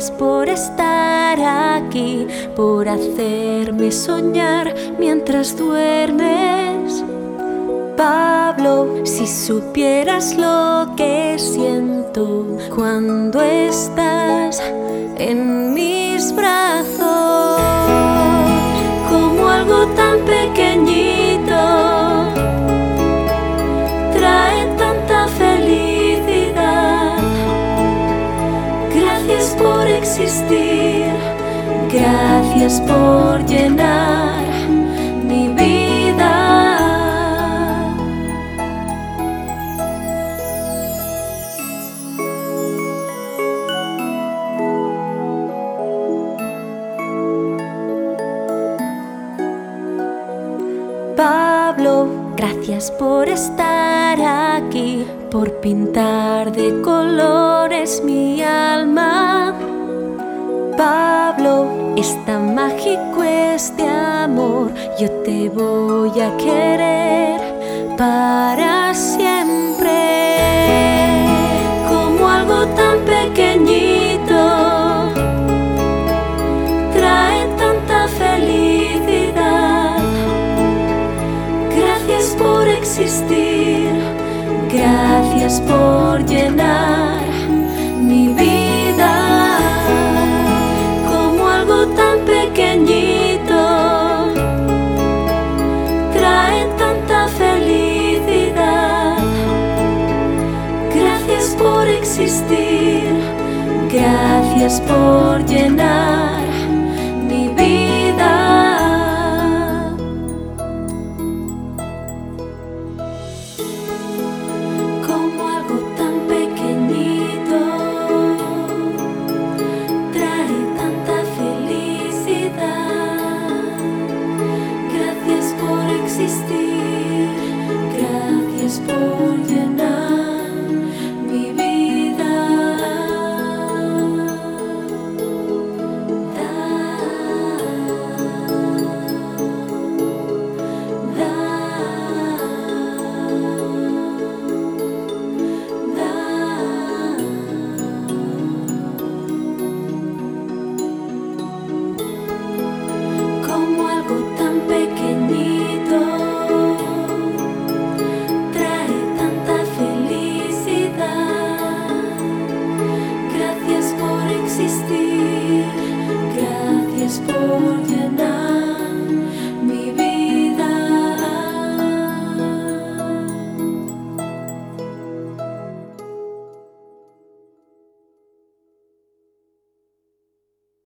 Gracias por estar aquí, por hacerme soñar mientras duermes. Pablo, si supieras lo que siento cuando estás en mis brazos, como algo tan pequeñito trae tanta felicidad. Gracias por existir, gracias por llenar mi vida. Pablo, gracias por estar aquí, por pintar de colores mi alma. Pablo, es tan mágico este amor, yo te voy a querer para siempre. Como algo tan pequeñito trae tanta felicidad. Gracias por existir, gracias por llenar mi vida. Como algo tan pequeñito trae tanta felicidad. Gracias por existir, gracias por llenar mi vida. Como algo tan pequeñito trae tanta felicidad. Gracias por existir, gracias por llenar mi vida. Como algo tan pequeñito trae tanta felicidad. Gracias por existir, gracias por